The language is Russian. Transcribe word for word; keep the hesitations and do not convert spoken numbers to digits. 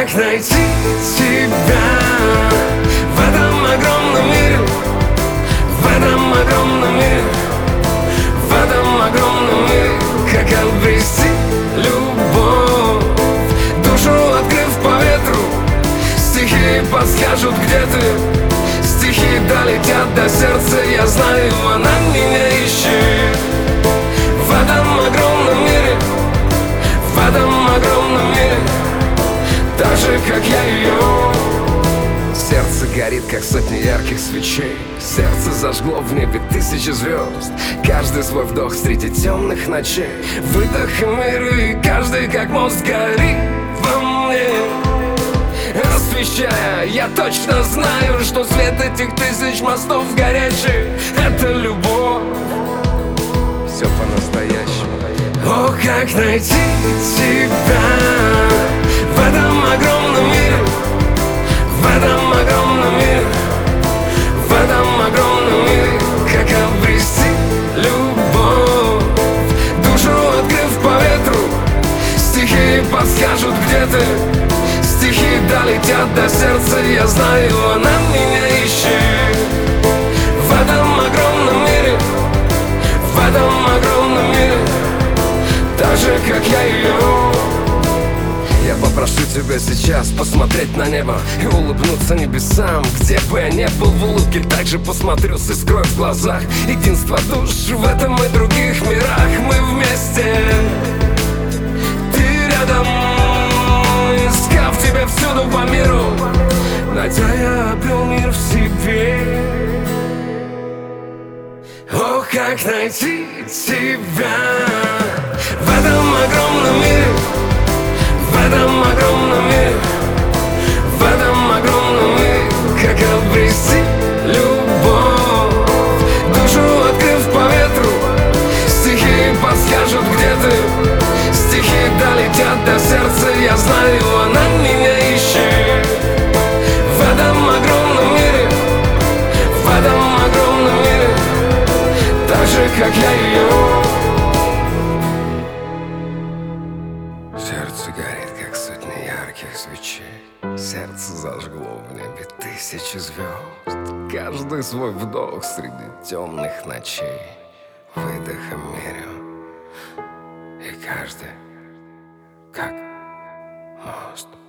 как найти тебя в этом огромном мире, в этом огромном мире, в этом огромном мире. Как обрести любовь, душу открыв по ветру. Стихи подскажут, где ты, стихи долетят до сердца. Я знаю, она меня ищет в этом огромном мире, в этом огромном мире, так же, как я ее. Сердце горит, как сотни ярких свечей. Сердце зажгло в небе тысячи звезд. Каждый свой вдох среди темных ночей. Выдох и мир, и каждый как мост горит во мне, освещая. Я точно знаю, что свет этих тысяч мостов горячих — это любовь. Все по-настоящему. О, как найти тебя в этом огромном мире, в этом огромном мире, в этом огромном мире. Как обрести любовь, душу открыв по ветру. Стихи подскажут, где ты, стихи долетят до сердца. Я знаю, она меня ищет в этом огромном мире, в этом огромном мире, так же, как я ее. Я попрошу тебя сейчас посмотреть на небо и улыбнуться небесам. Где бы я ни был, в улыбке также посмотрю с искрой в глазах. Единство душ в этом и других мирах. Мы вместе, ты рядом, искав тебя всюду по миру, найдя, я обрел мир в себе. О, как найти тебя в этом огромном мире, в этом огромном мире, в этом огромном мире. Как обрести любовь, душу открыв по ветру. Стихи подскажут, где ты, стихи долетят до сердца. Я знаю, она меня ищет в этом огромном мире, в этом огромном мире, так же, как я ее. Сердце горит, как сотни ярких свечей. Сердце зажгло в небе тысячи звезд. Каждый свой вдох среди темных ночей. Выдохом мерю, и каждый как мост.